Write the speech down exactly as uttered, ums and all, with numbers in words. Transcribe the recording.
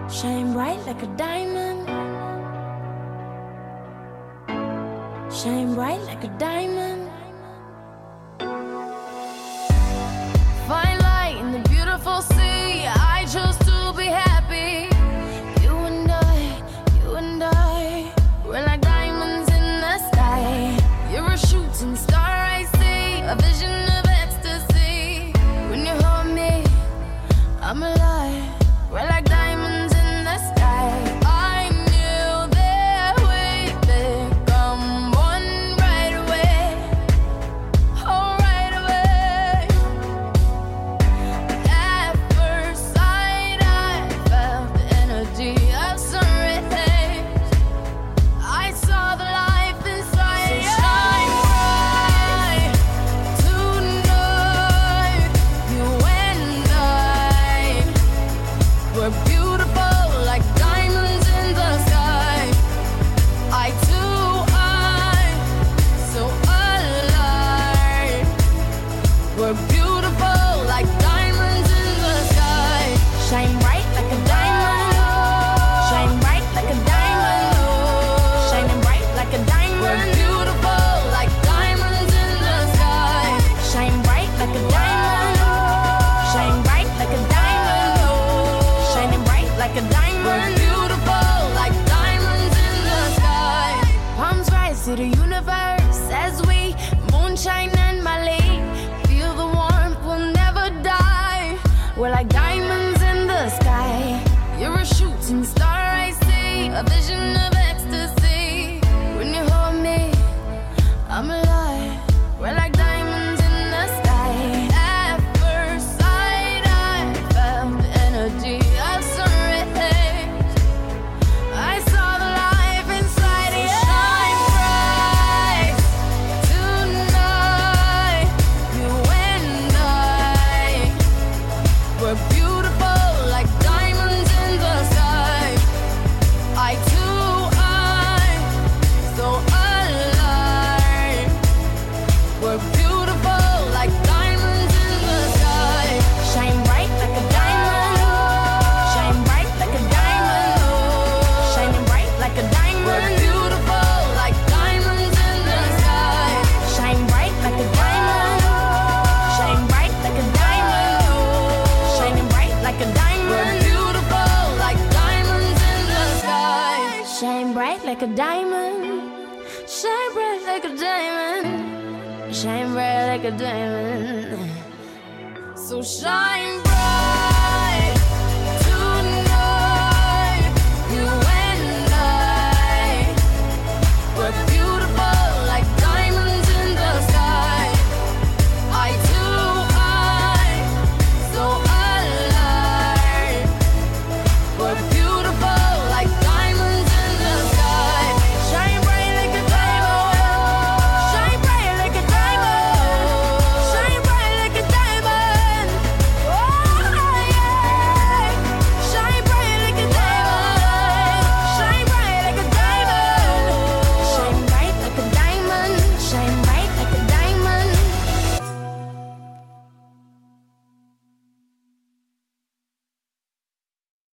Shine bright like a diamond. Shine bright like a diamond. Find light in the beautiful sea. I chose to be happy. You and I, you and I, we're like diamonds in the sky. You're a shooting star, I see, a vision of ecstasy. When you hold me, I'm alive. We're like diamonds in the sky. I knew that we'd become one right away. Oh, right away. At first sight, I felt the energy of sun rays. I saw the life inside you. So shine bright tonight. You and I, we're beautiful like diamonds in the sky. I too, I, so alive. We're beautiful like diamonds in the sky. Shine bright like a diamond. Shine bright like a diamond. Shining bright like a diamond. We're beautiful like diamonds in the sky. Shine bright like a diamond. Shine bright like a diamond. Shining bright like a diamond. We're beautiful like diamonds in the sky. Palms rise to the universe as we moonshine and Mali. Feel the warmth, we'll never die. We're like diamonds in the sky. You're a shooting star, I see, a vision of ecstasy. When you hold me, I'm alive. We're like diamonds in the sky. At first sight, I felt the energy of sun rays. I saw the life inside you. So shine bright tonight. You and I, we're beautiful like diamonds in the sky. I too, I, so alive. We're beautiful like diamonds in the sky. Shine bright like a diamond. Shine bright like a diamond. Shining bright like a diamond. We're beautiful like diamonds in the sky. Shine bright like a diamond. Shine bright like a diamond. Shining bright like a diamond. We're beautiful like diamonds in the sky. Shine bright like a diamond. Shine bright like a diamond. Shine bright like a diamond. So shine bright.